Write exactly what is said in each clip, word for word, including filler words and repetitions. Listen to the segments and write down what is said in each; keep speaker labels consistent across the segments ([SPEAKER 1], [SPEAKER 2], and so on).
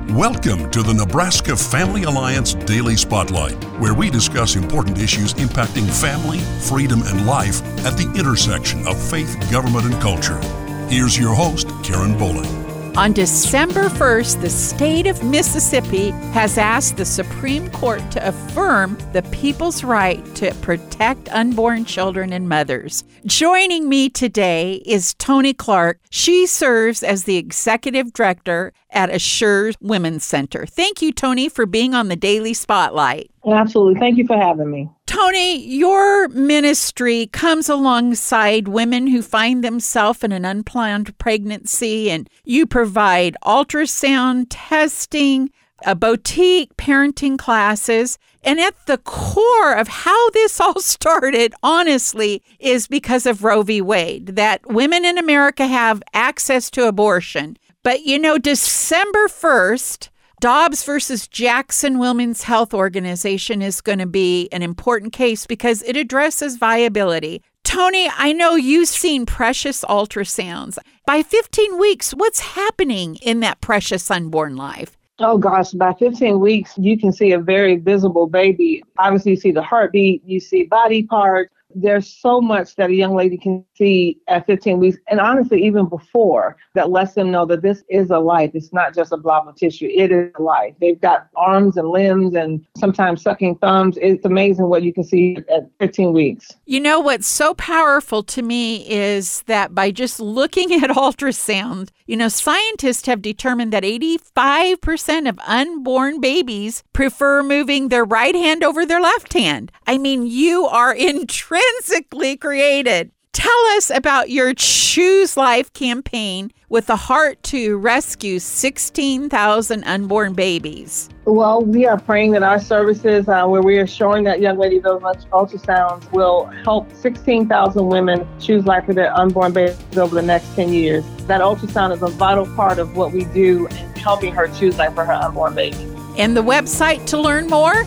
[SPEAKER 1] Welcome to the Nebraska Family Alliance Daily Spotlight, where we discuss important issues impacting family, freedom, and life at the intersection of faith, government, and culture. Here's your host, Karen Bowling.
[SPEAKER 2] On December first, the state of Mississippi has asked the Supreme Court to affirm the people's right to protect unborn children and mothers. Joining me today is Toni Clark. She serves as the executive director at Assure Women's Center. Thank you, Toni, for being on the Daily Spotlight.
[SPEAKER 3] Absolutely. Thank you for having me.
[SPEAKER 2] Toni, your ministry comes alongside women who find themselves in an unplanned pregnancy, and you provide ultrasound testing, a boutique parenting classes. And at the core of how this all started, honestly, is because of Roe v. Wade, that women in America have access to abortion. But, you know, December first, Dobbs versus Jackson Women's Health Organization is going to be an important case because it addresses viability. Toni, I know you've seen precious ultrasounds. By fifteen weeks, what's happening in that precious unborn life?
[SPEAKER 3] Oh, gosh, by fifteen weeks, you can see a very visible baby. Obviously, you see the heartbeat, you see body parts. There's so much that a young lady can see at fifteen weeks. And honestly, even before, that lets them know that this is a life. It's not just a blob of tissue. It is a life. They've got arms and limbs and sometimes sucking thumbs. It's amazing what you can see at fifteen weeks.
[SPEAKER 2] You know, what's so powerful to me is that by just looking at ultrasound, you know, scientists have determined that eighty-five percent of unborn babies prefer moving their right hand over their left hand. I mean, you are intrinsically created. Tell us about your Choose Life campaign with the heart to rescue sixteen thousand unborn babies.
[SPEAKER 3] Well, we are praying that our services, uh, where we are showing that young lady those ultrasounds, will help sixteen thousand women choose life for their unborn babies over the next ten years. That ultrasound is a vital part of what we do in helping her choose life for her unborn baby.
[SPEAKER 2] And the website to learn more?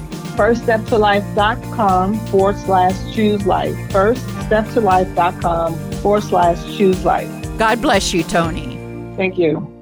[SPEAKER 3] firststeptolife.com forward slash choose life. firststeptolife.com forward slash choose life.
[SPEAKER 2] God bless you, Toni.
[SPEAKER 3] Thank you.